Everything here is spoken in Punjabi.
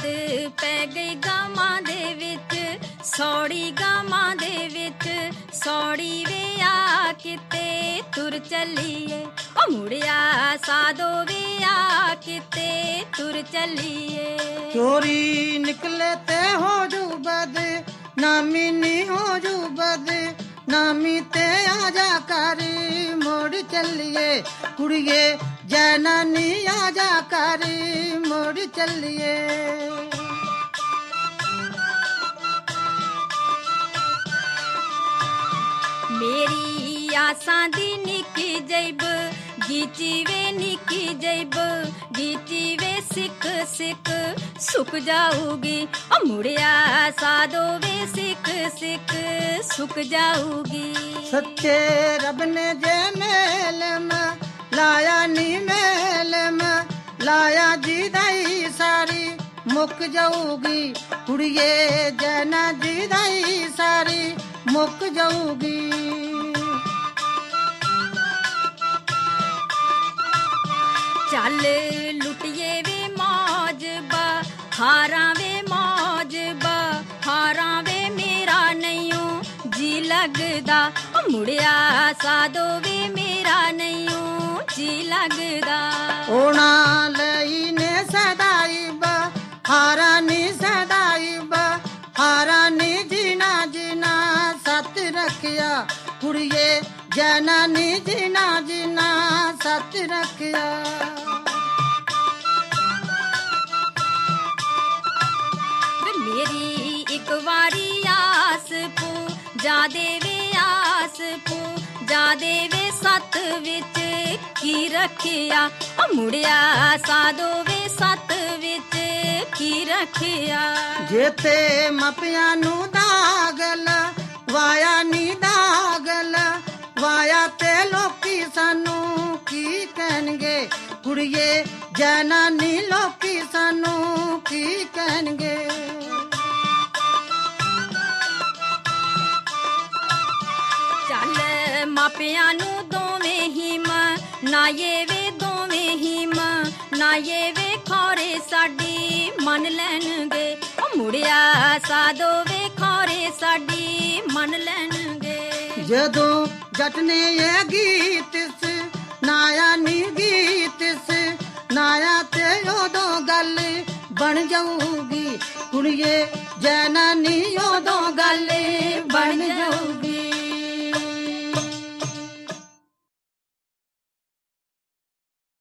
ਜਦ ਪੈ ਗਈ ਗਾਵਾਂ ਦੇ ਵਿੱਚ, ਸੌੜੀ ਗਾਵਾਂ ਦੇ ਵਿੱਚ, ਸੌੜੀ ਵੇ ਆ ਕਿਤੇ ਤੁਰ ਚੱਲੀਏ, ਓ ਮੁੜਿਆ ਸਾਧੋ ਵੇ ਆ ਕਿਤੇ ਤੁਰ ਚੱਲੀਏ। ਚੋਰੀ ਨਿਕਲੇ ਤੇ ਹੋ ਜੂ ਬਦ ਨਾਮੀ ਨੀ ਹੋ ਜੂ ਬਦ ਨਾਮੀ ਤੇ ਆ ਜਾ ਕਰ ਮੋੜ ਚੱਲੀਏ, ਕੁੜੀਏ ਜੈ ਨਾਨੀ ਆ ਜਾ ਕਰ ਮੋੜ ਚੱਲੀਏ। ਮੇਰੀ ਆਸਾਂ ਦੀ ਨਿੱਕੀ ਜੈਬ ਗੀਚੀ ਵੇ ਨਿੱਕੀ ਜੈਬ ਗੀਚੀ ਵੇ ਸਿੱਖ ਸਿੱਖ ਸੁੱਕ ਜਾਊਗੀ, ਓ ਮੁੜਿਆ ਸਾਧੋ ਵੇ ਸਿੱਖ ਸਿੱਖ ਸੁੱਕ ਜਾਊਗੀ। ਸੱਚੇ ਰੱਬ ਨੇ ਜੇ ਮੇਲਮ ਲਾਇਆ ਨੀ ਮੇਲਮ ਲਾਇਆ ਜਿਦਾਈ ਸਾਰੀ ਮੁੱਕ ਜਾਊਗੀ, ਕੁੜੀਏ ਜੈਨਾ ਜਿਦਾਈ ਸਾਰੀ ਮੁੱਕ ਜਾਊਗੀ। ਚੱਲ ਲੁੱਟੀਏ ਵੇ ਮੌਜ ਹਾਰਾਂ ਵੇ ਮੌਜ ਹਾਰਾਂ ਵੇ ਮੇਰਾ ਨਹੀਂਓ ਜੀ ਲੱਗਦਾ, ਓ ਮੁੜਿਆ ਸਾਧੋ ਵੇ ਮੇਰਾ ਨਹੀਂਓ ਜੀ ਲੱਗਦਾ। ਉਹਨਾਂ ਲਈ ਨੇ ਸਦਾਈ ਹਾਰਾਂ ਨੀ ਸਦਾਈ ਹਾਰਾਂ ਨੀ ਜੀਣਾ ਜੀਣਾ ਸੱਤ ਰੱਖਿਆ, ਕੁੜੀਏ ਜੈਨਾ ਨੀ ਜੀਣਾ ਜੀਣਾ ਸੱਤ ਰੱਖਿਆ। ਮੇਰੀ ਇੱਕ ਵਾਰੀ ਆਸ ਪੂ ਜਾ ਦੇਵੇ ਆਸ ਪੂ ਜਾ ਦੇਵੇ ਸੱਤ ਵਿੱਚ ਕੀ ਰੱਖਿਆ, ਓ ਮੁੜਿਆ ਸਾਧੋ ਵੇ ਸੱਤ ਵਿੱਚ ਕੀ ਰੱਖਿਆ। ਜੇ ਤੇ ਮਾਪਿਆਂ ਨੂੰ ਦਾਗਲ ਵਾਇਆ ਨੀ ਦਾਗਲ ਵਾਇਆ ਤੇ ਲੋਕੀ ਸਾਨੂੰ ਕੀ ਕਹਿਣਗੇ, ਕੁੜੀਏ ਜੈਨਾ ਨੀ ਲੋਕੀ ਸਾਨੂੰ ਕੀ ਕਹਿਣਗੇ। ਚੱਲ ਮਾਪਿਆਂ ਨੂੰ ਦੋਵੇਂ ਹੀ ਨਾਏ ਵੇ ਦੋਵੇਂ ਹੀ ਨਾਏ ਵੇ ਖੌਰੇ ਸਾਡੀ ਮੰਨ ਲੈਣਗੇ, ਓ ਮੁੜਿਆ ਸਾਧੋ ਵੇ ਖੌਰੇ ਸਾਡੀ ਮੰਨ ਲੈਣਗੇ। ਜਦੋਂ ਜੱਟ ਨੇ ਇਹ ਗੀਤ ਨਾਇਆ ਨੀ ਗੀਤ ਨਾਇਆ ਤੇ ਉਦੋਂ ਗੱਲ ਬਣ ਜਾਊਗੀ, ਕੁੜੀਏ ਜੈਨਾ ਨੀ ਉਦੋਂ ਗੱਲ